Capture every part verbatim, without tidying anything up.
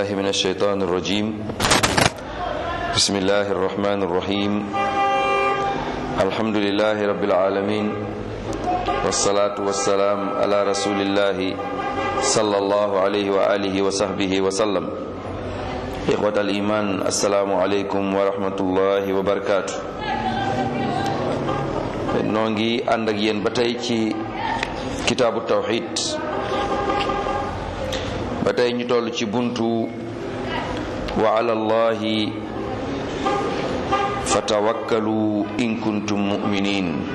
بالله من الشيطان الرجيم بسم الله الرحمن الرحيم الحمد لله رب العالمين والصلاة والسلام على رسول الله صلى الله عليه وآله وصحبه وسلم إخوة الإيمان السلام عليكم ورحمة الله وبركاته نونغي ànd ak yéen ba tey ci kitaabu tawhid ba tey ñu toll ci buntu wa ala allahi fatawakkalu in kuntum mu'minin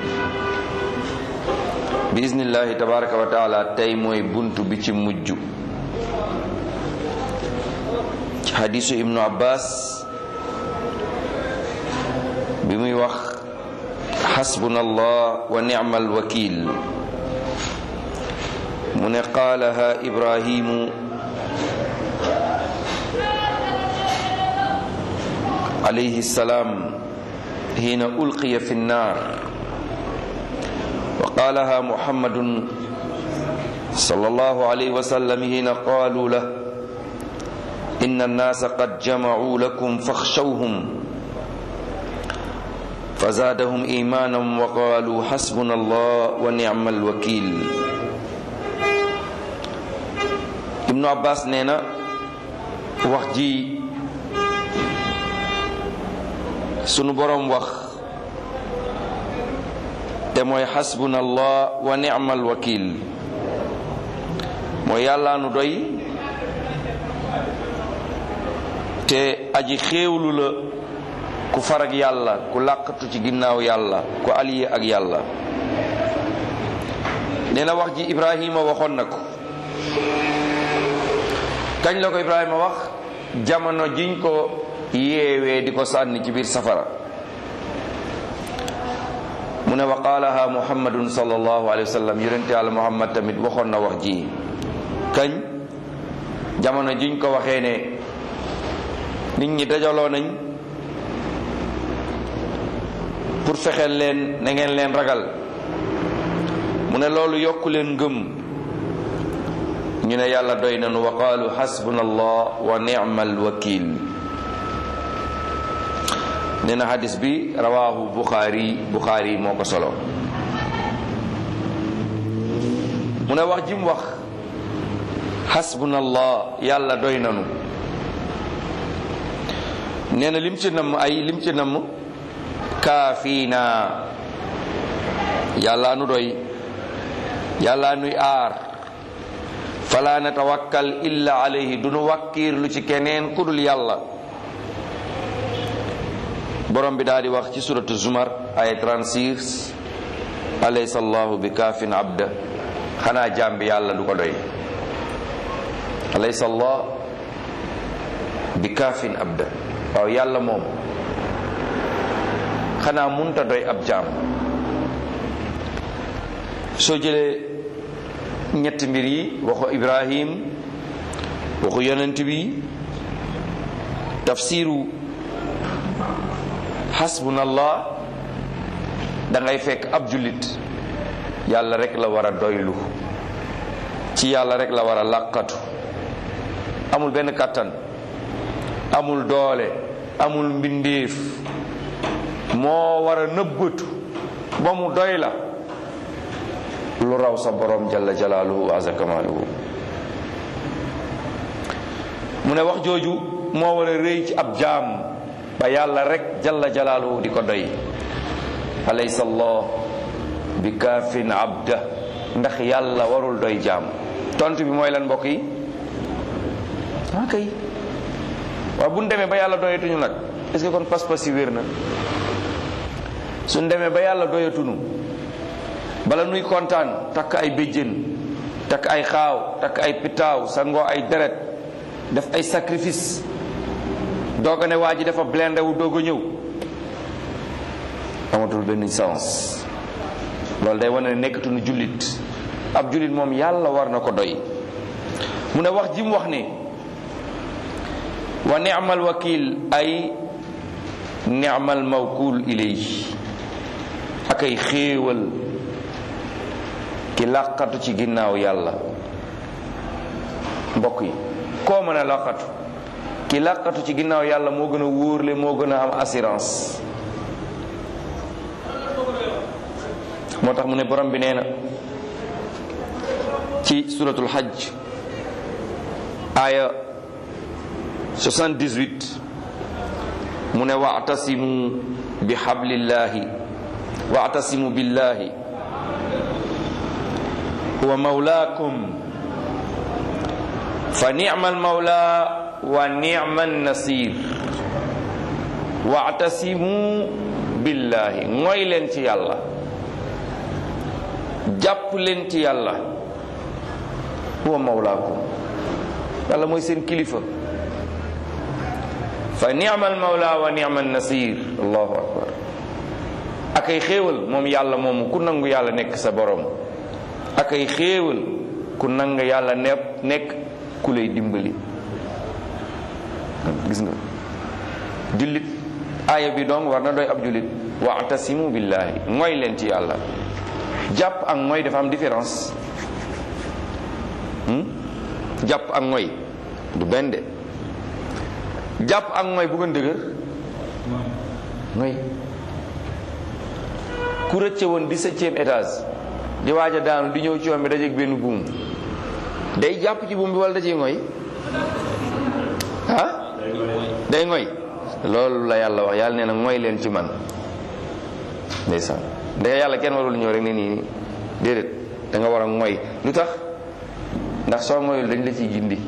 bi iznillahi tabaraka wa taala tey mooy buntu bi ci mujj ci hadisu ibnu abbas bi muy wax hasbunallah wa ni'mal wakil mu ne qaalaha ibrahimu alayhi salaam hiina ulqiya fi nnaar wa qaalaha muhammadun sallallahu alayhi wa sallam hiina qaalu lahu inna nnaasa qad jamacuu lakum faxshawhum fazaadahum iimaanan wa qaaluu xasbuna allah wa nicmal wakiil. Ibnu Abbas nee na wax ji sunu boroom wax te mooy xasbuna allah wa nicmal wakiil mooy yàlla nu doy te aji xéewlu la ku farag yàlla ku làqatu ci ginnaaw yàlla ku allié ak yàlla. nee na wax ji Ibrahima waxoon na ko. kañ la ko Ibrahima wax? jamono jiñ ko yeewee di ko sànni ci biir safara. mu ne wa qaalaha muhammadun sallallahu alayhi wa sallam yonente yàlla muhammad tamit waxoon na wax ji kañ? jamono jiñ ko waxee ne nit ñi dajaloo nañ pour fexeel leen na ngeen leen ragal. mu ne loolu yokku leen ngëm. ñu ne yàlla doy nañu wa qaalu xasbuna allah wa ni'mal wakil. nee na hadis bi rawaahu buxaari buxaari moo ko solo. mu ne wax ji mu wax xasbuna allah yàlla doy nañu. nee na lim ci namm ay lim ci namm kaafiina yàlla nu doy yàlla nuy aar. fala natawakkal illa alayhi du nu wàkkiir lu ci keneen ku dul yàlla. borom bi daal di wax ci suratu zumar ay trente-six alaysa allahu bi kaafin abda xanaa jaam bi yàlla du ko doy. alaysa allah bi kaafin abda waaw yàlla moom xanaa munta doy ab jaam. soo jëlee ñetti mbir yi waxu Ibrahim waxu yonent bi tafsiru hasbunallah da ngay fekk ab jullit yàlla rek la war a doylu ci yàlla rek la war a làqatu. amul benn kàttan amul doole amul mbindeef moo war a nëbbatu ba mu doy la lu raw sa borom jalla jalaaluhu wa azza kamaaluhu. mu ne wax jooju moo war a rëy ci ab jaam ba yàlla rek jalla jalaaluhu di ko doy. alaysa allah bi kaafin abda ndax yàlla warul doy jaam. tontu bi mooy lan mbokk yi? ah kay waaw bu ñu demee ba yàlla doyatuñu nag est-ce que kon pas-pas yi wér na? suñ demee ba yàlla doyatuñu bala nuy kontaan takk ay béjjén takk ay xaaw takk ay pitaaw sangoo ay deret def ay sacrifice doog a ne waa ji dafa blindé wu doog a ñëw amatul benn sens. loolu day wane ne nekkatuñu jullit. ab jullit moom yàlla war na ko doy. mu ne wax ji mu wax ne wa ni'mal wakil ay ni'mal mawkul ilayhi ak ay xéewal ki làqatu ci ginnaaw yàlla. mbokk yi koo mën a làqatu ki làqatu ci ginnaaw yàlla moo gën a wóorle moo gën a am assurance. moo tax mu ne borom bi nee na ci suratul hajj aya soixante-dix-huit mu ne wa'tasimu bi hablillahi wa'tasimu billahi huwa mawlaakum fa ni'mal mawla wa ni'man nasir. wa'tasimu billahi mooy leen ci yàlla, jàpp leen ci yàlla. huwa mawlaakum yàlla mooy seen kilifa. fa ni'mal mawla wa ni'man nasir. allahu akbar. ak ay xéewal moom yàlla moomu ku nangu yàlla nekk sa borom. ak ay xéewal ku nangu yàlla nepp nekk ku lay dimbali. gis nga jullit aaya bi donc war na doy ab jullit. wa'tasimu billahi mooy leen ci yàlla. jàpp ak mooy dafa am différence. jàpp ak mooy du benn de. jàpp ak mooy bu gën dëgër mooy ku rëcce woon dix-septième étage di waaj a daanu di ñëw ci yoon bi dajeeg benn buum day jàpp ci buum bi wala da ciy mooy ah day mooy. loolu la yàlla wax yàlla nee na mooy leen ci man ndeysaan. ndax yàlla kenn warul ñëw rek ne nii déedéet da nga war a mooy. lu tax? ndax soo mooyul dañ la ciy gindi.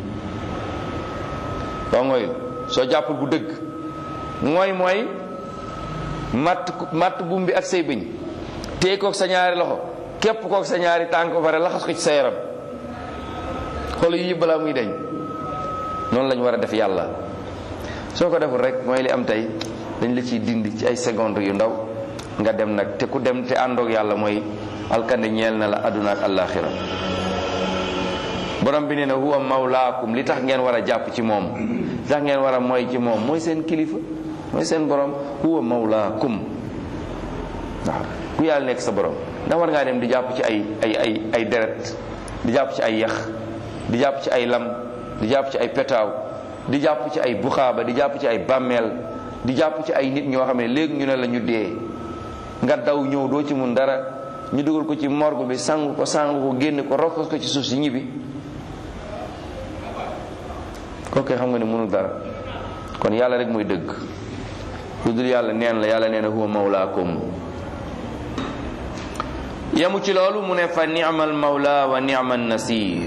soo mooyul soo jàppul bu dëgg mooy mooy matt matt buum bi ak say bëñ téye kook sa ñaari loxo képp kook sa ñaari tànk ba pare laxas ko ci sa yaram. xool yi balaa muy deñ noonu lañ war a def yàlla. soo ko deful rek mooy li am tey dañ la ciy dindi ci ay secondes yu ndaw nga dem nag te ku dem te àndoog yàlla mooy alkande ñeel na la àdduna ak àllaaxira. borom bi nee na huwa mawlaakum li tax ngeen war a jàpp ci moom li tax ngeen war a mooy ci moom mooy seen kilifa mooy seen borom. huwa mawlaakum waaw ku yàlla nekk sa borom ndax war ngaa dem di jàpp ci ay ay ay ay deret di jàpp ci ay yax di jàpp ci ay lam di jàpp ci ay petaaw di jàpp ci ay buxaaba di jàpp ci ay bàmmeel di jàpp ci ay nit ñoo xam ne léegi ñu ne la ñu dee nga daw ñëw doo ci mun dara ñu dugal ko ci morgue bi sang ko sang ko génne ko rokkos ko ci suuf si ñibbi kooku xam nga ne mënul dara. kon yàlla rek mooy dëgg lu dul yàlla neen la. yàlla nee na huwa mawlaakum. yamu ci loolu mu ne fa ni'mal mawla wa ni'man nasir.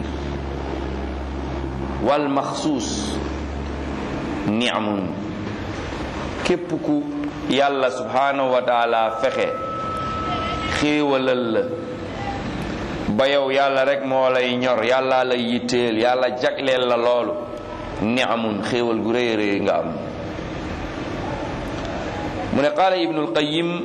wal maxsuus ni'mun képp ku yàlla subhanahu wa taala fexe xéewalal la ba yow yàlla rek moo lay ñor yàlla lay yitteel yàlla jagleel la loolu ni'mun xéewal gu rëy rëy nga am. mu ne qaala ibnul qayyim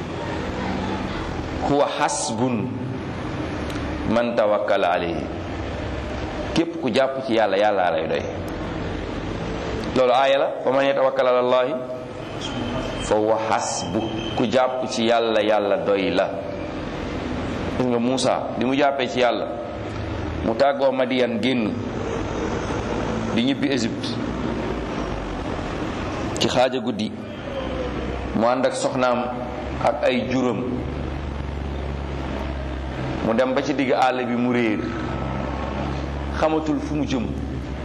huwa hasbun man tawakkala alayhi képp ku jàpp ci yàlla yàlla lay doy. loolu aaya la wa man yatawakkal ala allahi fa huwa hasbu ku jàpp ci yàlla yàlla doy la. gis nga Muusa bi mu jàppee ci yàlla mu tàggoo Madiyan génn di ñibbi Égypte ci xaaja guddi mu ànd ak soxnaam ak ay juróom mu dem ba ci digg àll bi mu réer xamatul fu mu jëm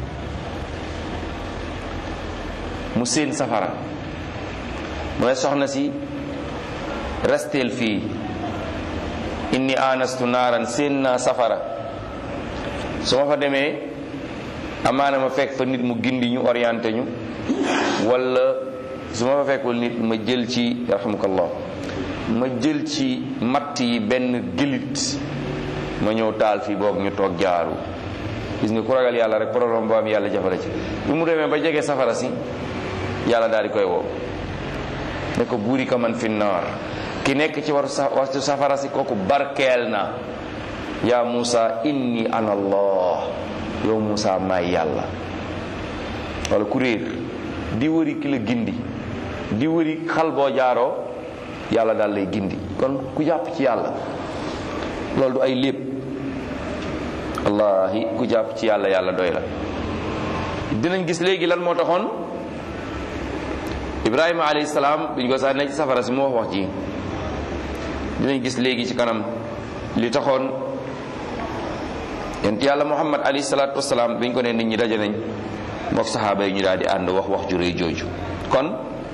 mu seen safara mu ne soxna si resteel fii inni anastu naaran seen naa safara su ma fa demee amaana ma fekk fa nit mu gindi ñu orienté ñu wala su ma fa fekkul nit ma jël ci yarhamukallah ma jël ci matt yi benn gëlit ma ñëw taal fii boog ñu toog jaaru. gis nga ku ragal yàlla rek problème boo am yàlla jafale ci. bi mu demee ba jege safara si yàlla daal di koy woo ne ko buuri ka man fi naar ki nekk ci waru waxtu safara si kooku barkeel na. yaa Muusa inni ana allah yow Muusa maay yàlla. wala ku réer di wëri ki la gindi di wëri xal boo jaaroo yàlla daal lay gindi. kon ku jàpp ci yàlla loolu du ay lépp wallahi ku jàpp ci yàlla yàlla doy la. dinañ gis léegi lan moo taxoon Ibrahima alayhi salaam biñ ko sànni ci safara si moo wax wax ji. dinañ gis léegi ci kanam li taxoon yonent yàlla Muhammad alayhi salaatu wasalaam biñ ko ne nit ñi daje nañ mook saxaaba yi ñu daal di ànd wax wax ju rëy jooju. kon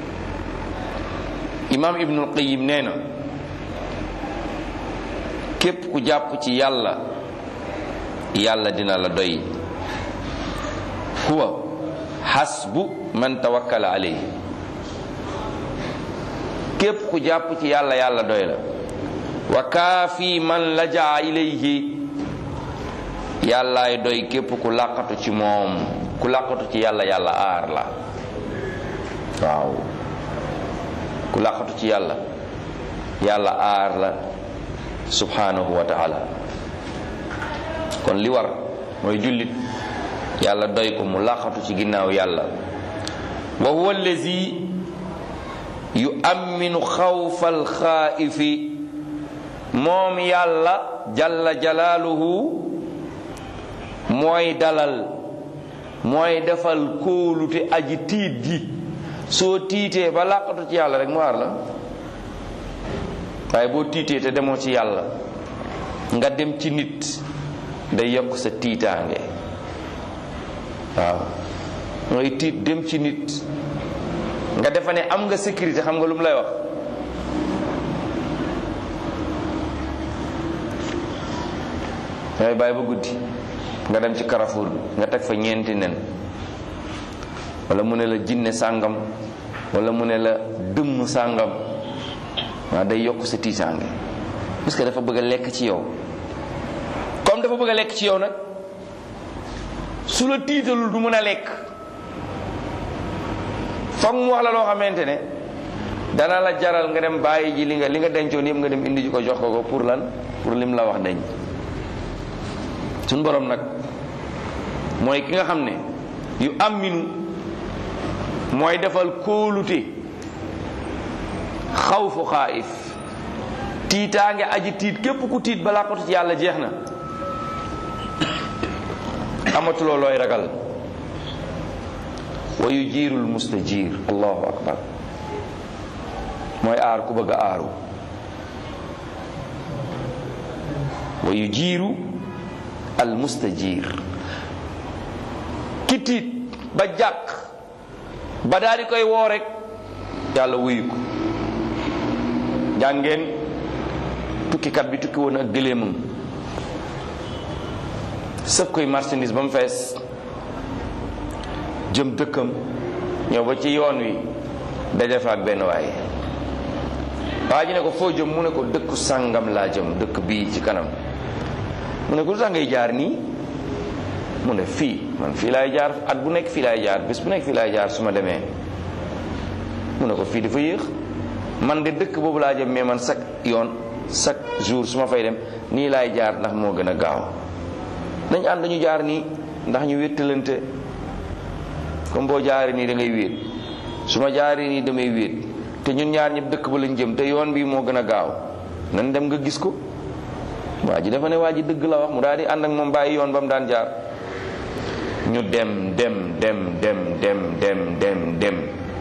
imaam Ibnul Qayyim nee na képp ku jàpp ci yàlla yàlla dina la doy. huwa hasbu man tawakkala alayhi képp ku jàpp ci yàlla yàlla doy la. wa kaafi man lajaa ilayhi yàllaay doy képp ku làqatu ci moom ku làqatu ci yàlla yàlla aar la. waaw ku làqatu ci yàlla yàlla aar la subhanahu wa taala. kon li war mooy jullit yàlla doy ko mu làqatu ci ginnaaw yàlla. wa huwa allazi yu'minu xawfal xaa'ifi moom yàlla jalla jalaaluhu mooy dalal mooy defal kóolute aji tiit ji. soo tiitee ba làqatu ci yàlla rek mu aar la. waaye boo tiitee te demoo ci yàlla nga dem ci nit day yokk sa tiitaange. waaw ngay tiit dem ci nit nga defa ne am nga sécurité xam nga lu mu lay wax. dangay bàyyi ba guddi nga dem ci Carrefour bi nga teg fa ñeenti nen wala mu ne la jinne sàngam wala mu ne la dëmm sàngam waaw day yokk sa tiitaange parce que dafa bëgg a lekk ci yow. comme dafa bëgg a lekk ci yow nag su la tiitalul du mën a lekk foog mu wax la loo xamante ne dana la jaral nga dem bàyyi ji li nga li nga dencoon yëpp nga dem indi ji ko jox ko ko pour lan pour lim la wax dañ. suñ borom nag mooy ki nga xam ne yu aminu mooy defal kóolute xawfu xaayif tiitaange aji tiit képp ku tiit ba làqatu ci yàlla jeex na amatuloo looy ragal. wa yujiirul mustajir allahu akbar mooy aar ku bëgg a aaru. wa yujiiru al mustajir ki tiit ba jàq ba daal di koy woo rek yàlla wuyu ko. jàngeen tukkikat bi tukki woon ak gëléemam sëf koy marchandise ba mu fees jëm dëkkam ñëw ba ci yoon wi daje fa ak benn waaye waa ji ne ko foo jëm mu ne ko dëkku sàngam laa jëm dëkk bii ci kanam mu ne ko lu tax ngay jaar nii mu ne fii man fii laay jaar at bu nekk fii laay jaar bés bu nekk fii laay jaar su ma demee mu ne ko fii dafa yéex man de dëkk boobu laa jëm mais man chaque yoon chaque jour su ma fay dem nii laay jaar ndax moo gën a gaaw nañ ànd ñu jaar nii ndax ñu wéttalante comme boo jaaree nii da ngay wéet su ma jaaree nii damay wéet te ñun ñaar ñëpp dëkk ba lañ jëm te yoon bi moo gën a gaaw nan dem nga gis ko. waa ji dafa ne waa ji dëgg la wax mu daal di ànd ak moom bàyyi yoon ba mu daan jaar ñu dem dem dem dem dem dem dem dem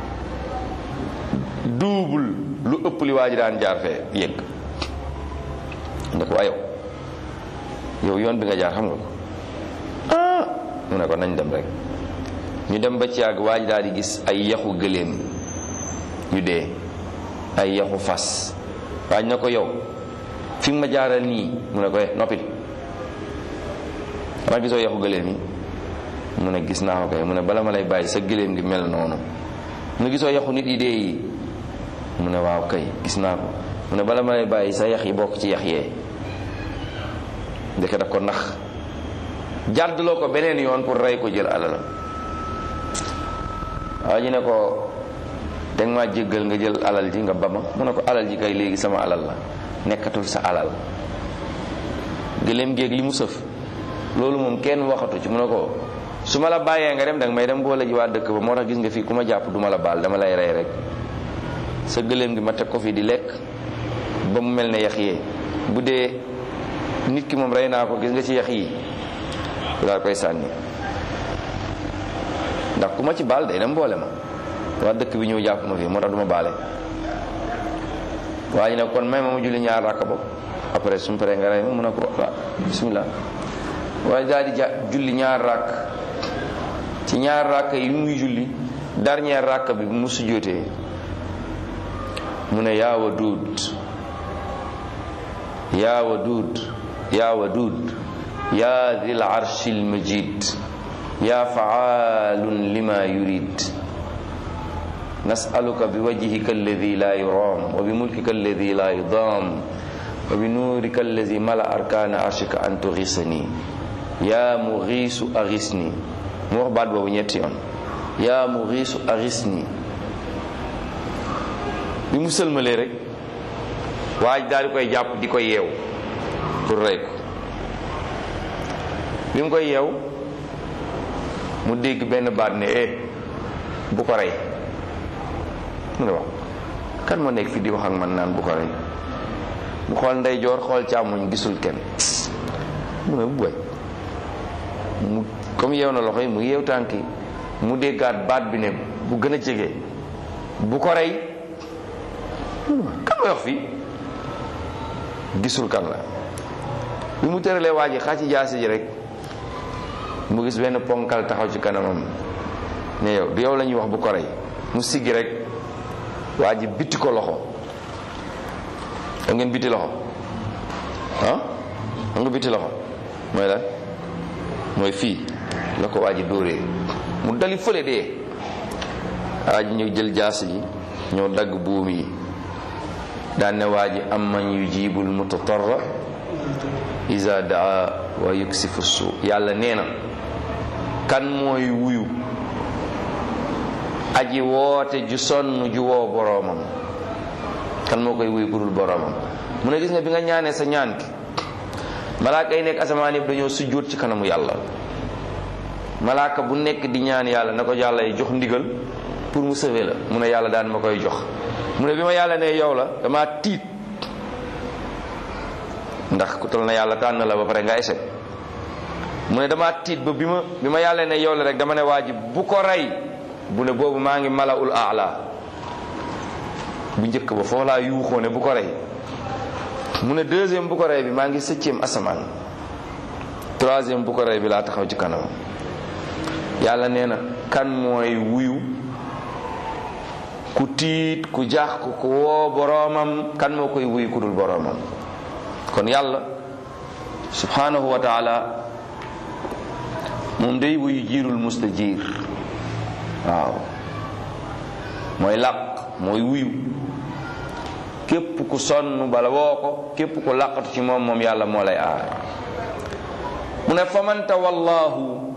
double lu ëpp li waa ji daan jaar fee yëgg ne ko waa yow yow yoon bi nga jaar xam nga ko ah mu ne ko nañ dem rek ñu dem ba ci yàgg waa ji daal di gis ay yaxu gëléem yu dee ay yaxu fas waa ji ne ko yow fi nga ma jaaral nii mu ne ko noppil dama gisoo yaxu gëléem yi mu ne gis naa ko kay mu ne bala ma lay bàyyi sa gëléem gi mel noonu mu ne gisoo yaxu nit yi dee yi mu ne waaw kay gis naa ko mu ne bala ma lay bàyyi sa yax yi bokk ci yax yee ndeke daf ko nax jàddloo ko beneen yoon pour rey ko jël alalam waaw ji ne ko danga maa jéggal nga jël alal ji nga ba ma mu ne ko alal ji kay léegi sama alal la nekkatul sa alal gëléem géeg li mu sëf loolu moom kenn waxatu ci mu ne ko su ma la bàyyee nga dem danga may dem boole ji waa dëkk ba moo tax gis nga fii ku ma jàpp duma la baal dama lay rey rek sa gëléem gi ma teg ko fii di lekk ba mu mel ne yax yee bu dee nit ki moom rey naa ko gis nga ci yax yi daal koy sànni ndax ku ma ci baal day dem boole ma waa dëkk bi ñëw jàpp ma fii moo tax du ma baale waa ji nag kon may ma mu julli ñaar rakk ba après su ma paree nga rey ma mun a ko waaw bismillah waaye daal di ja julli ñaar rakk ci ñaar rakk yi muy julli dernier rakk bi mu sujjóotee mu ne yaa Waduud yaa Waduud yaa Waduud yaa Dil Arshil Majid yaa fa'aalun lima yurid nas'aluka bi wajhika alladhi la yuram wa bi mulkika alladhi la yudam wa bi nuurika alladhi mala arkana arshika an tughisani yaa mughiisu aghisni mu wax baat boobu ñetti yoon yaa mughiisu aghisni bi mu sëlmalee rek waaj daal di koy jàpp di ko yeew pour rey ko bi mu koy yeew mu dégg benn baat ne eh bu ko rey mu ne wax kan moo nekk fi di wax ak man naan bu ko rey mu xool ndeyjoor xool càmmoñ gisul kenn mu ne bu boy mu comme yeew na loxo yi mu yeew tànk yi mu déggaat baat bi ne bu gën a jege bu ko rey kan mooy wax fii gisul kan la bi mu tëralee waa ji xaa ci jaasi ji rek mu gis benn ponkal taxaw ci kanamam ne yow du yow la ñuy wax bu ko rey mu siggi rek waa ji bitti ko loxo xam ngeen bitti loxo ah xam nga bitti loxo mooy lan mooy fii la ko waa ji dóoree mu dali fële dee waa ji ñëw jël jaasi ji ñëw dagg buum yi daan ne waa ji am man yujibul mutatarra iza daa wa yuksifu suu yàlla nee na kan mooy wuyu aji woote ju sonn ju woo boroomam kan moo koy wuyu ku dul boroomam mu ne gis nga bi nga ñaanee sa ñaan ki malaaka yi nekk asamaan yëpp dañoo sujjóot ci kanamu yàlla malaaka bu nekk di ñaan yàlla na ko yàlla jox ndigal pour mu sauver la mu ne yàlla daan ma koy jox mu ne bi ma yàlla ne yow la dama tiit ndax ku tol na yàlla tànn la ba pare nga échec mu ne dama tiit ba bi ma bi ma yàlla ne yow la rek dama ne waa ji bu ko rey bu ne boobu maa ngi malaul aala bu njëkk ba foofu laa yuuxoo ne bu ko rey mu ne deuxième bu ko rey bi maa ngi septième asamaan troisième bu ko rey bi laa taxaw ci kanam yàlla nee na kan mooy wuyu ku tiit ku jaax ku ku woo boroomam kan moo koy wuyu ku dul boroomam kon yàlla subhanahu wa taala moom day wuyu jiirul mustajiir waaw mooy làq mooy wuyu képp ku sonn bala woo ko képp ku làqatu ci moom moom yàlla moo lay aar mu ne faman tawallahu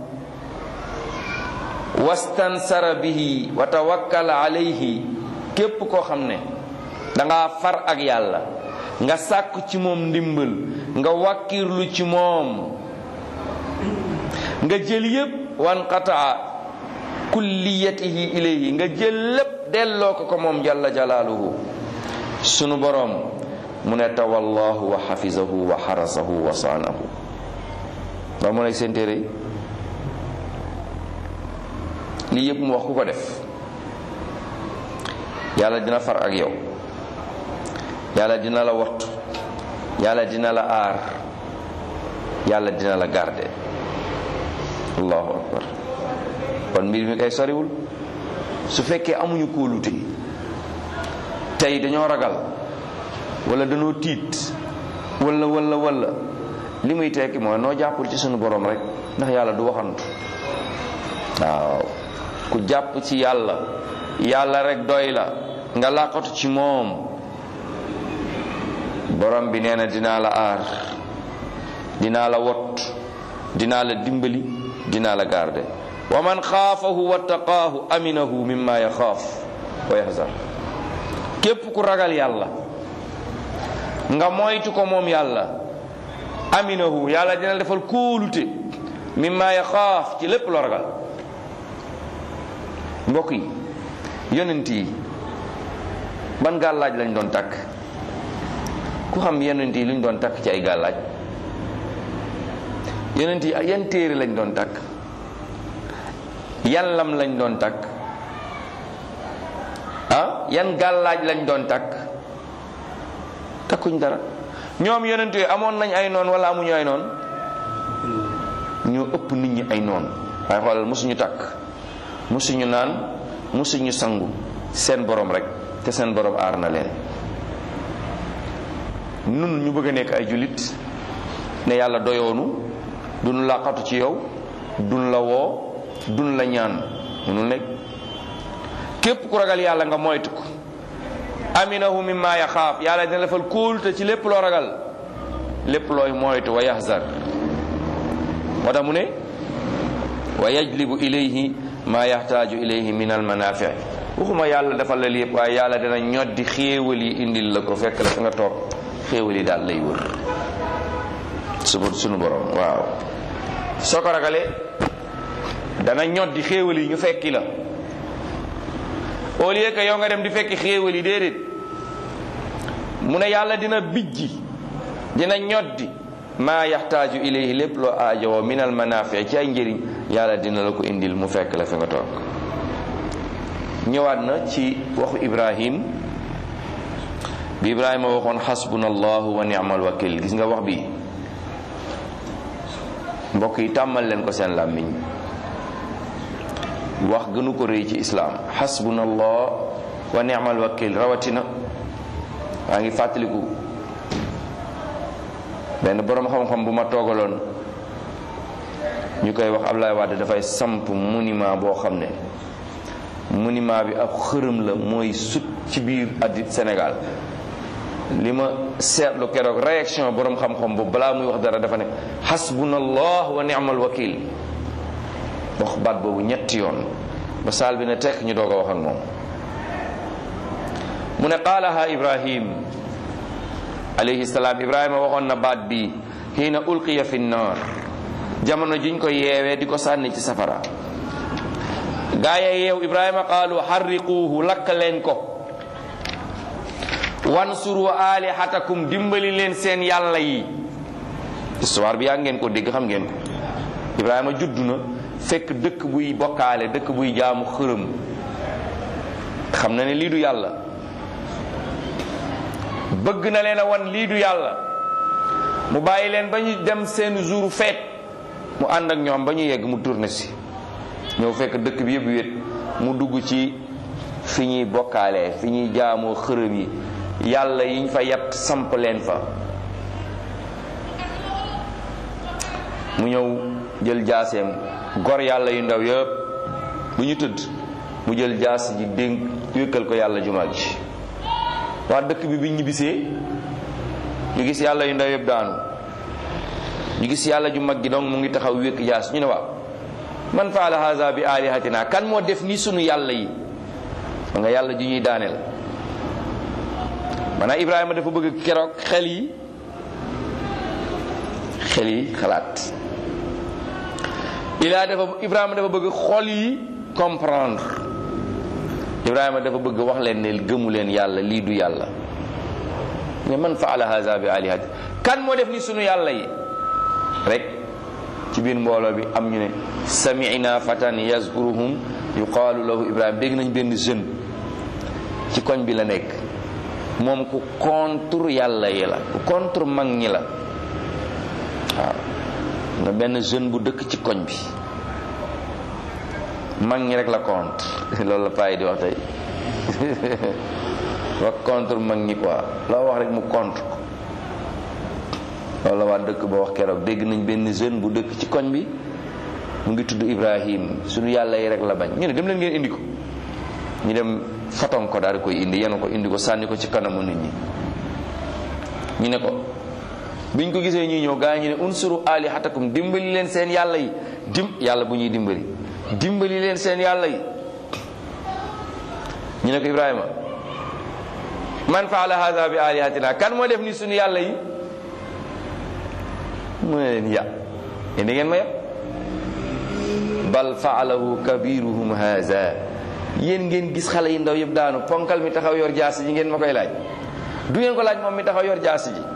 wastansara bihi wa tawakkala alayhi képp koo xam ne danga far ak yàlla nga sàkku ci moom ndimbal nga wàkkirlu ci moom nga jël yépp wanqataa kulliyatihi ilayhi nga jël lépp delloo ko ko moom jalla jalaaluhu sunu boroom mu ne tawallahu wa xafizahu wa xarasahu wa saanahu ba mu nekk seen téere yi lii yépp mu wax ku ko def yàlla dina far ak yow yàlla dina la wattu yàlla dina la aar yàlla dina la garder allahu akbar kon mbir mi kay soriwul su fekkee amuñu kóolute tey dañoo ragal wala dañoo tiit wala wala wala li muy tekki mooy noo jàppul ci sunu borom rek ndax yàlla du waxantu waaw ku jàpp ci yàlla yàlla rek doy la nga làqatu ci moom borom bi nee na dinaa la aar dinaa la wot dinaa la dimbali dinaa la garder wa man xaafahu wattaqaahu aminahu mimma yaxaaf wa yaxzar képp ku ragal yàlla nga moytu ko moom yàlla aminahu yàlla dina defal kóolute mimma yaxaaf ci lépp loo ragal mbokk yi yonent yi ban gàllaaj lañ doon takk ku xam yonent yi luñ doon takk ci ay gàllaaj yonent yi yan téere lañ doon takk yan lam lañ doon takk ah yan gàllaaj lañ doon takk takkuñ dara. ñoom yonent yi amoon nañ ay noon wala amuñu ay noon ñoo ëpp nit ñi ay noon waaye xoolal mosuñu takk mosuñu naan mosuñu sangu seen borom rek te seen borom aar na leen. nun ñu bëgg a nekk ay jullit ne yàlla doyoonu duñ laqatu ci yow duñ la woo duñ la ñaan munul nekk. képp ku ragal yàlla nga moytu ko aminahu mimma yaxaaf yàlla dina defal kóolute ci lépp loo ragal lépp looy moytu wa yahzar moo tax mu ne wa yajlibu ilayhi ma yaxtaaju ilayhi min al manafi waxuma yàlla defal la lépp waaye yàlla dina ñoddi xéewal yi indil la ko fekk la fi nga toog xéewal yi daal lay wër suba sunu borom waaw soo ko ragalee dana ñoddi xéewal yi ñu fekki la au lieu que yow nga dem di fekki xéewal yi déedéet mu ne yàlla dina bijji dina ñoddi maa yaxtaaju ilayhi lépp loo aajowoo minal manaafi ci ay njëriñ yàlla dina la ko indil mu fekk la fi nga toog. ñëwaat na ci waxu Ibrahim bi Ibrahima waxoon xasbunallahu wa ni'mal wakil gis nga wax bi mbokk yi tàmmal leen ko seen làmmiñ wax gënu ko rëy ci islaam xasbunallah wa ni'mal wakil rawatina waa ngi fàttaliku benn boroom xam-xam bu ma toogaloon ñu koy wax Ablaye Wade dafay samp monument boo xam ne monument bi ab xërëm la mooy sut ci biir addi Sénégal li ma seetlu keroog réaction boroom xam-xam boobu balaa muy wax dara dafa ne xasbunallah wa ni'mal wakil wax baat boobu ñetti yoon ba saal bi ne tekk ñu doog a wax ak moom mu ne qaalaha Ibrahim alayhi salaam Ibrahima waxoon na baat bi hiina ulqiya fi nnaar jamono jiñ ko yeewee di ko sànni ci safara gaaya yeew Ibrahima qaalu harriquuhu lakk leen ko wansuru alihatakum dimbali leen seen yàlla yi histoire bi yaa ngeen ko dégg xam ngeen ko Ibrahima juddu na fekk dëkk buy bokkaale dëkk buy jaamu xërëm xam na ne lii du yàlla bëgg na leen a wan lii du yàlla mu bàyyi leen ba ñu dem seen jour feet mu ànd ak ñoom ba ñu yegg mu tourné si ñëw fekk dëkk bi yëpp wét mu dugg ci fi ñuy bokkaale fi ñuy jaamoo xërëm yi yàlla yiñ fa yat samp leen fa mu ñëw jël jaaseem gor yàlla yu ndaw yëpp bu ñu tëdd mu jël jaas ji dénk wékkal ko yàlla ju mag ji waa dëkk bi bi ñibbisee ñu gis yàlla yu ndaw yëpp daanu ñu gis yàlla ju mag ji donc mu ngi taxaw wékk jaas ñu ne waaw man faala haza bi alihatina kan moo def ni sunu yàlla yi ba nga yàlla ju ñuy daaneel maanaam Ibrahima dafa bëgg keroog xel yi xel yi xalaat ilaa dafa Ibrahima dafa bëgg xol yi comprendre Ibrahima dafa bëgg wax leen ne gëmu leen yàlla lii du yàlla mais man faala haza bi alihati kan moo def ni sunu yàlla yi rek ci biir mbooloo bi am ñu ne sami'na fatan yazkuruhum yuqaalu lahu Ibrahima dégg nañ benn jeune ci koñ bi la nekk moom ku contre yàlla yi la ku contre mag ñi la waaw nga benn jeune bu dëkk ci koñ bi mag ñi rek la contre loolu la payi di wax tey wax contre mag ñi quoi loo wax rek mu contre loolu la waa dëkk ba wax keroog dégg nañ benn jeune bu dëkk ci koñ bi mu ngi tudd Ibrahim suñu yàlla yi rek la bañ ñu ne dem leen ngeen indi ko ñu dem foton ko daal di koy indi yenu ko indi ko sànni ko ci kanamu nit ñi ñu ne ko biñ ko gisee ñuy ñëw gaa ñu ne unsuru alihatakum dimbali leen seen yàlla yi dim yàlla bu ñuy dimbali dimbali leen seen yàlla yi ñu ne ko Ibrahima man faala hada bi alihatina kan moo def ni suñu yàlla yi mu ne leen ya yéen da ngeen ma yab bal faalahu kabiruhum hada yéen ngeen gis xale yi ndaw yëpp daanu ponkal mi taxaw yor jaasi ji ngeen ma koy laaj du ngeen ko laaj moom mi taxaw yor jaasi ji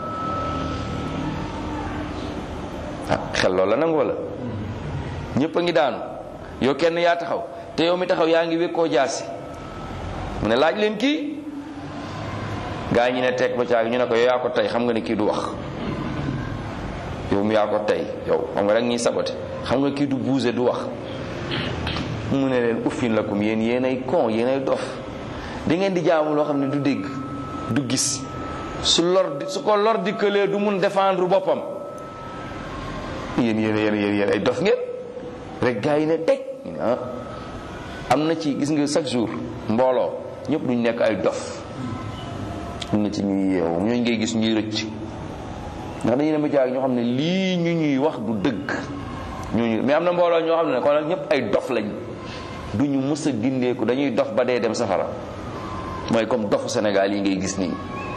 ah xel loolu la nangu wala ñëpp a ngi daanu yow kenn yaa taxaw te yow mi taxaw yaa ngi wékkoo jaasi mu ne laaj leen kii gaa yi ñu ne teg ba caag ñu ne ko yow yaa ko tey xam nga ne kii du wax yow mi yaa ko tey yow xam nga rek ñuy sabote xam nga kii du buuse du wax mu ne leen uffin lakum yéen yéen ay con yéen ay dof da ngeen di jaamu loo xam ne du dégg du gis su lor su ko lor di këlee du mun défendre boppam yéen yéen yéen yéen yéen ay dof ngeen rek gaa yi ne teg ah am na ci gis nga chaque jour mbooloo ñëpp duñ nekk ay dof am na ci ñuy yeewu ñooñu ngay gis ñuy rëcc ndax dañu ne ma jaag ñoo xam ne lii ñu ñuy wax du dëgg ñooñu mais am na mbooloo ñoo xam ne kon ñëpp ay dof lañ duñu mës a gindeeku dañuy dof ba dee dem safara mooy comme dofu Sénégal yi ngay gis nii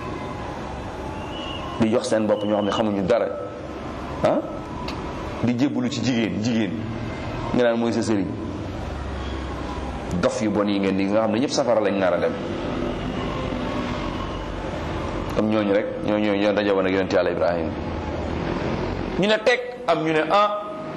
di jox seen bopp ñoo xam ne xamuñu dara ah di jébbalu ci jigéen jigéen nga naan mooy sa sëriñ dof yu bon yi ngeen di nga xam ne ñëpp safara lañ nar a dem comme ñooñu rek ñooñu ñoo daje woon ak yonent Yàlla Ibrahima ñu ne teg am ñu ne ah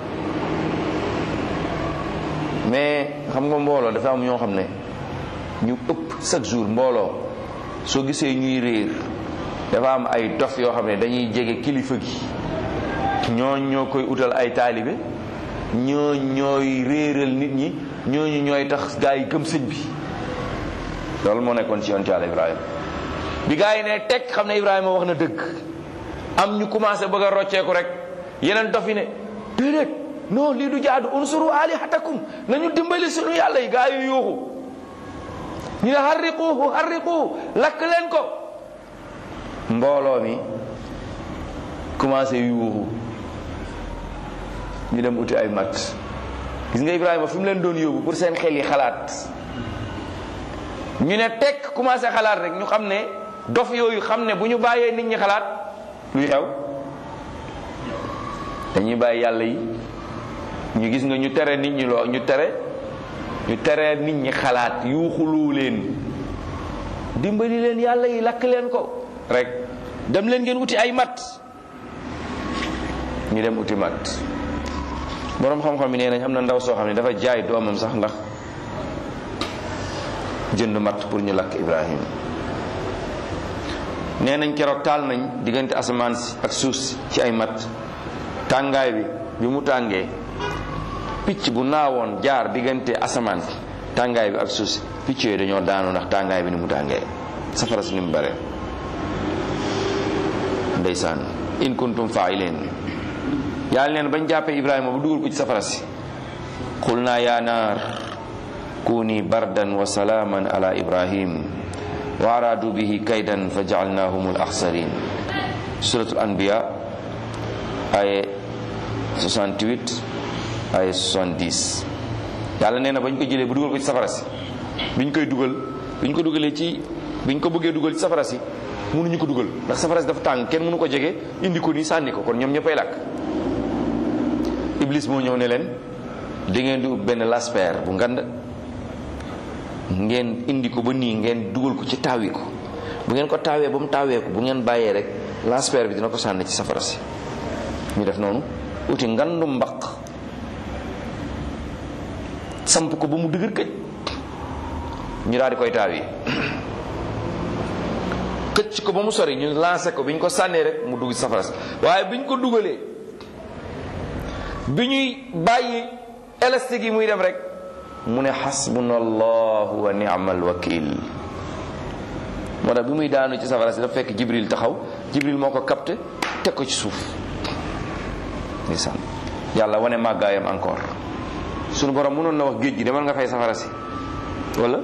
mais xam nga mbooloo dafa am ñoo xam ne ñu ëpp chaque jour mbooloo soo gisee ñuy réer dafa am ay dof yoo xam ne dañuy jege kilifa gi ñooñ ñoo koy utal ay taalibe ñooñ ñooy réeral nit ñi ñooñu ñooy tax gaa yi gëm sëñ bi loolu moo nekkoon ci yonent Yàlla Ibrahima bi gaa yi ne teg xam ne Ibrahima wax na dëgg am ñu commencé bëgg a rocceeku rek yeneen dof yi ne déedéet non lii du jaadu unsuru alihatakum nañu dimbali suñu yàlla yi gaa yu yuuxu ñu ne harriquhu harriquhu lakk leen ko mbooloo mi commencé yuuxu ñu dem uti ay mat gis nga Ibrahima fi mu leen doon yóbbu pour seen xel yi xalaat ñu ne tekk commencé xalaat rek ñu xam ne dof yooyu xam ne bu ñu bàyyee nit ñi xalaat luy xew dañuy bàyyi yàlla yi ñu gis nga ñu tere nit ñi loo ñu tere ñu tere nit ñi xalaat yuuxuloo leen dimbali leen yàlla yi lakk leen ko rek dem leen ngeen uti ay mat ñu dem uti mat boroom xam-xam yi nee nañ am na ndaw soo xam ne dafa jaay doomam sax ndax jënd mat pour ñu lakk Ibrahim nee nañ keroog taal nañ diggante asamaan si ak suuf si ci ay mat tàngaay bi bi mu tàngee picc bu naawoon jaar diggante asamaan si tàngaay bi ak suuf si picc yooyu dañoo daanu ndax tàngaay bi ni mu tàngee safara si ni mu bare ndeysaan in kuntum fa'ilin yàlla neen bañ jàppee Ibrahima bu dugal ko ci safara si qul naa yaa naar kuni bardan wa salaaman ala Ibrahim wa aradu bihi kaydan fa ja'alnahum al-akhsarin suratul anbiya aye soixante-huit aye soixante-dix yàlla nee na bañ ko jëlee bu dugal ko ci safara si biñ koy dugal biñ ko dugalee ci biñ ko bëggee dugal ci safara si mënuñu ko dugal ndax safara si dafa tàng kenn mënu ko jege indi ko nii sànni ko kon ñoom ñëppay lakk Iblis moo ñëw ne leen da ngeen di ut benn lasper bu ngand ngeen indi ko ba nii ngeen dugal ko ci taawi ko bu ngeen ko taawee ba mu taawee ko bu ngeen bàyyee rek lasper bi dina ko sànni ci safara si ñu def noonu uti ngandu mbaq samp ko ba mu dëgër këj ñu daal di koy taawi këcc ko ba mu sori ñu lancé ko bi ñu ko sànnee rek mu dugg ci safara si waaye bi ñu ko dugalee bi ñuy bàyyi élastique yi muy dem rek mu ne hasbunallahu wa ni'mal wakil moo tax bi muy daanu ci safara si dafa fekk Jibril taxaw Jibril moo ko capté teg ko ci suuf ndeysaan yàlla wane màggaayam encore sunu borom mënoon na wax géej gi demal nga fay safara si wala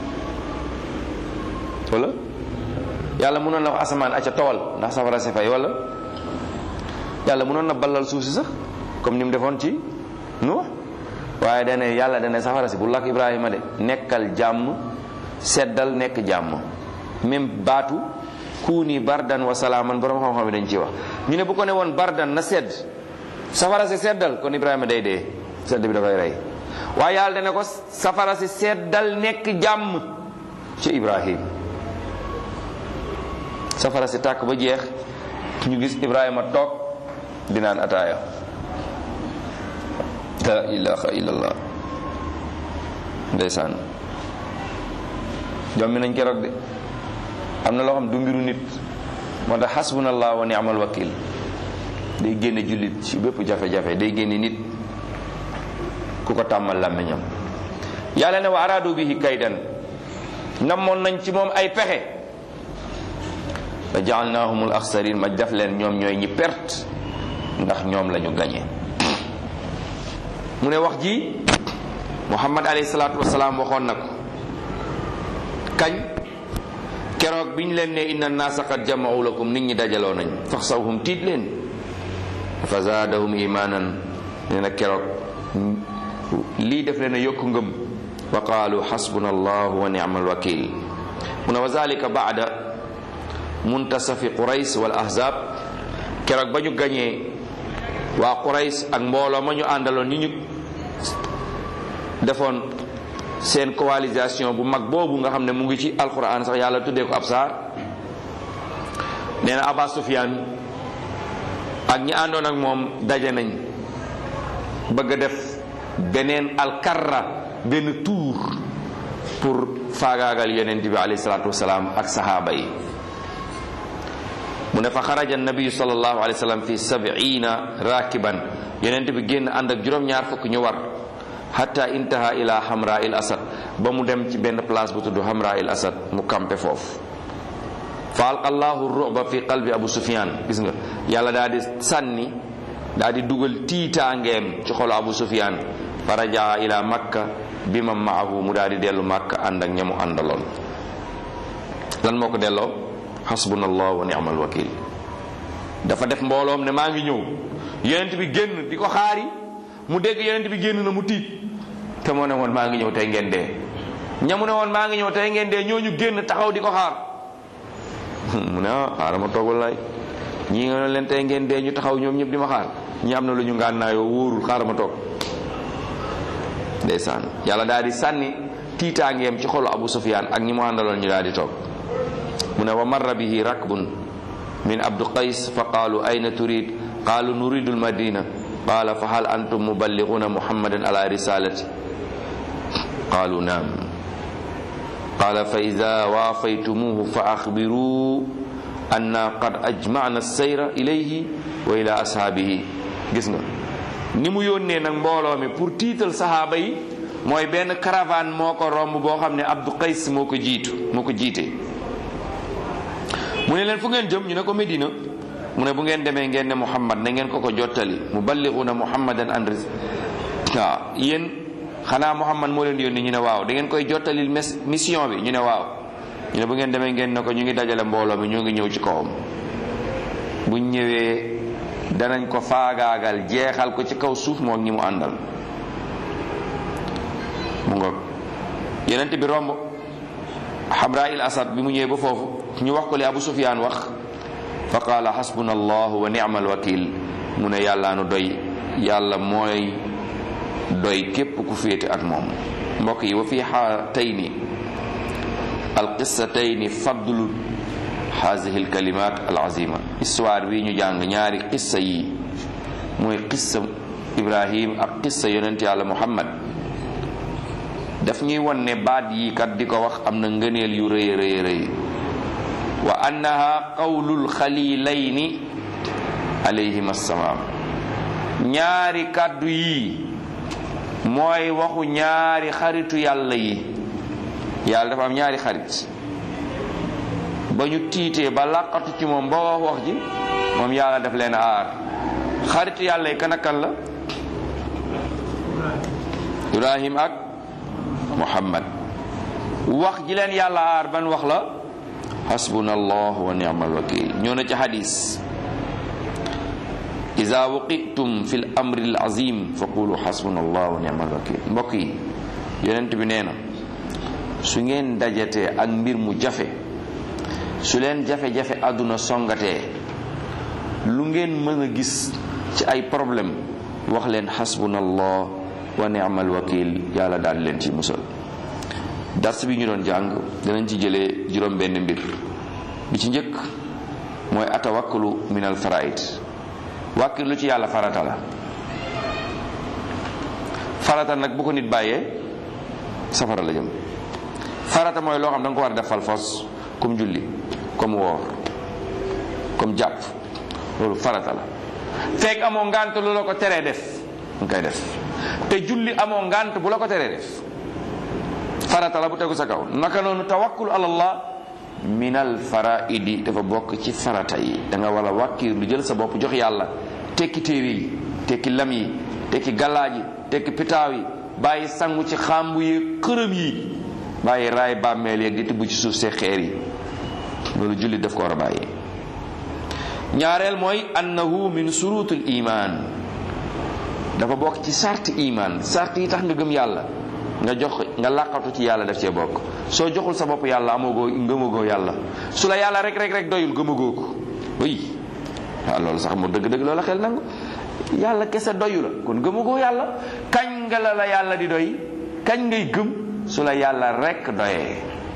wala yàlla mënoon na wax asamaan acca towal ndax safara si fay wala yàlla mënoon na ballal suuf si sax comme ni mu defoon ci Nuux waaye dane yàlla dane safara si bu lakk Ibrahima de nekkal jàmm seddal nekk jàmm même baatu kuuni bardan wa salaaman borom xam-xam yi dañ ciy wax ñu ne bu ko ne woon bardan na sedd safara si seddal kon Ibrahima day dee sedd bi dafay rey waaye yàlla dane ko safara si seddal nekk jàmm ci Ibrahim safara si tàkk ba jeex ñu gis Ibrahima toog di naan ataaya la ilaha illallah ndeysaan jommi nañ keroog de am na loo xam du mbiru nit moo tax hasbunallah wa ni'mal wakil day génne jullit ci bépp jafe-jafe day génne nit ku ko tàmmal làmmiñam yàlla ne wa araadu bihi kaydan namoon nañ ci moom ay pexe fa ja'alnaahumul axsarin ma def leen ñoom ñooy ñi perte ndax ñoom lañu gañe mu ne wax ji Muhammad alayhi salaatu wasalaam waxoon na ko kañ keroog biñ leen ne inna naasa qad jama'u lakum nit ñi dajaloo nañ faxsawhum tiit leen fa zaadahum imaanan nee na keroog lii def leen a yokku ngëm wa qaalu xasbuna allahu wa ni'mal wakil mu ne wa zalika baada muntasafi qurays wal ahzab keroog ba ñu gañee waa qurays ak mbooloo ma ñu àndaloon ni ñu defoon seen coalisation bu mag boobu nga xam ne mu ngi ci alquran sax yàlla tuddee ko ab saar nee na Aba Sufyaan ak ñi àndoon ak moom daje nañ bëgg a def beneen alkarra benn tour pour faagaagal yonent bi alayhi salaatu wasalaam ak sahaaba yi mu ne fa xaraja nabiyu sallallahu alayhi wa sallam fi sab'ina rakiban yonent bi génn ànd ak juróom-ñaar fukk ñu war hatta intaha ila hamra il asad ba mu dem ci benn place bu tudd hamra il asad mu campé foofu fa alqa allahu ru'ba fi qalbi abu sufyan gis nga yàlla daal di sànni daal di dugal tiitaangeem ci xolu abu sufyan fa rajaa ila makka bi man maahu mu daal di dellu makka ànd ak ñamu àndaloon lan moo ko delloo hasbunallahu wa ni'mal wakil dafa def mbooloom ne maa ngi ñëw yonent bi génn di ko xaari mu dégg yonent bi génn na mu tiit te moo ne woon maa ngi ñëw tey ngeen dee ñamu ne woon maa ngi ñëw tey ngeen dee ñooñu génn taxaw di ko xaar mu ne ah xaaral ma toog wallaay ñii nga leen tey ngeen dee ñu taxaw ñoom ñëpp di ma xaar ñi am na lu ñu ngànnaayoo wóorul xaaral ma toog ndeysaan yàlla daal di sànni tiitaangeem ci xolu Abu Sufyaan ak ñi mu àndaloon ñu daal di toog mu ne wa marra bihi rakbun min abdu qays fa qaalu ayna turid qaalu nuridu almadina qaala fa hal antum muballighuna muhammadan ala risalati qaalu naam qaala fa ida waafaytumuhu fa axbiru anna qad ajma'na as-sayra ilayhi wa ila ashaabihi gis nga ni mu yónnee nag mbooloo mi pour tiital sahaaba yi mooy benn caravane moo ko romb boo xam ne Abdu Qays moo ko jiitu moo ko jiite mu ne leen fu ngeen jëm ñu ne ko Medina mu ne bu ngeen demee ngeen ne Muhammad na ngeen ko ko jottali muballighuna muhammadan an ris waaw yéen xanaa Muhammad moo leen yónni ñu ne waaw da ngeen koy jottalil mission bi ñu ne waaw ñu ne bu ngeen demee ngeen ne ko ñu ngi dajale mbooloo mi ñoo ngi ñëw ci kawam buñ ñëwee danañ ko faagaagal jeexal ko ci kaw suuf moo ñi mu àndal mu ngoog yenent bi romb Hamra il Asad bi mu ñëwee ba foofu ñu wax ko li Abu Sufyaan wax fa qaala hasbuna allahu wa ni'mal wakil mu ne yàlla nu doy yàlla mooy doy képp ku féete ak moom mbokk yi wa fi haatayni alqissatayni fadlu haadihi alkalimat alazima histoire bi ñu jàng ñaari qissa yi mooy qissa Ibrahim ak qissa yonent yàlla Muhammad daf ñuy won ne baat yi kat di ko wax am na ngëneel yu rëy rëy rëy wa annaha qawlul xalilayni alayhim assalaam ñaari kàddu yi mooy waxu ñaari xaritu yàlla yi yàlla dafa am ñaari xarit ba ñu tiitee ba làqatu ci moom ba wax wax ji moom yàlla daf leen aar xaritu yàlla yi kan ak kan la Ibrahim ak Muhammad wax ji leen yàlla aar ban wax la hasbuna allah wa ni'mal wakil ñoo na ci hadis iza waqitum fil amri al azim fa qulu hasbuna allah wa ni'mal wakil mbokk yi yonent bi nee na su ngeen dajatee ak mbir mu jafe su leen jafe-jafe àdduna songatee lu ngeen mën a gis ci ay problème wax leen hasbuna allah wa ni'mal wakil yàlla daal leen ci musal dars bi ñu doon jàng danañ ci jëlee juróom benn mbir bi ci njëkk mooy atawakkulu min al faraid wàkkir lu ci yàlla farata la farata nag bu ko nit bàyyee safara la jëm. farata mooy loo xam da nga ko war a def fal fos comme julli comme woor comme jàpp loolu farata la fekk amoo ngant lu la ko teree def nga koy def te julli amoo ngant bu la ko teree def farata la bu tegu sa kaw. naka noonu tawakkul ala Allah minal faraidi dafa bokk ci farata yi. da nga war a wàkkiir lu jël sa bopp jox yàlla tekki téere yi tekki lam yi tekki galaaj yi tekki pitaaw yi bàyyi sangu ci xàmbu yi xërëm yi bàyyi raay bàmmeel yeeg di tibb ci suuf see xeer yi loolu julli daf ko war a bàyyi. ñaareel mooy annahu min surutul iman dafa bokk ci sart iman sart yi tax nga gëm yàlla nga jox nga làqatu ci yàlla def cee bokk. soo joxul sa bopp yàlla amagoo ngëmagoo yàlla su la yàlla rek rek rek doyul gëmagoo ko oui waaw loolu sax mu dëgg-dëgg loola xel nangu yàlla kese doyu la kon gëmagoo yàlla. kañ nga la la yàlla di doy kañ ngay gëm su la yàlla rek doyee.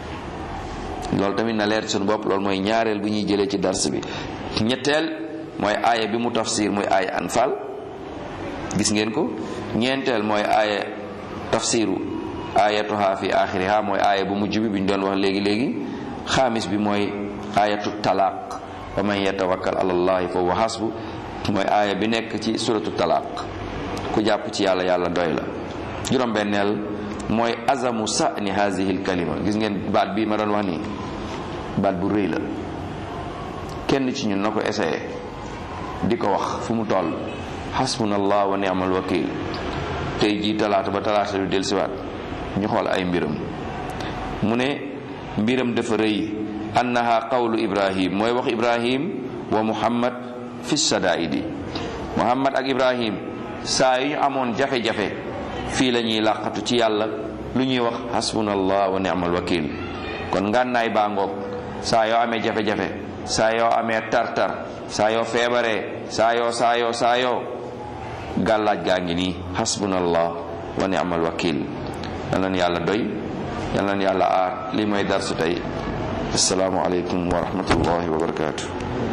loolu tamit na leer ci suñu bopp. loolu mooy ñaareel bu ñuy jëlee ci dars bi. ñetteel mooy aaya bi mu tafsir muy aaya Anfal gis ngeen ko. ñeenteel mooy aaya tafsiru ayatuha fi axiriha mooy aaya bu mujj bi bi ñu doon wax léegi léegi. xaamis bi mooy ayatu talaq wa man yatawakkal ala allahi fa huwa hasbu mooy aaya bi nekk ci suratu talaq ku jàpp ci yàlla yàlla doy la. juróom-benneel mooy azamu sa'ni hazihi alkalima gis ngeen baat bii ma doon wax nii baat bu rëy la. kenn ci ñun na ko essayé di ko wax fu mu toll hasbunallah wa ni'mal wakil. tey jii talaata ba talaata du dellusiwaat ñu xool ay mbiram. mu ne mbiram dafa rëy. annaha qawlu ibrahim mooy wax ibrahim wa muhammad fi sadaidi. muhammad ak ibrahim saa yu ñu amoon jafe-jafe fii la ñuy làqatu ci yàlla lu ñuy wax hasbunallah wa ni'mal wakil. kon ngànnaay baa ngoog saa yoo amee jafe-jafe saa yoo amee tar-tar saa yoo feebaree saa yoo saa yoo saa yoo gàllaaj gaa ngi nii hasbunallah wa ni'mal wakil. yal na yàlla doy yal na yàlla aar. lii mooy darsu tey. assalaamu aleykum wa rahmatullahi wa barakatuh.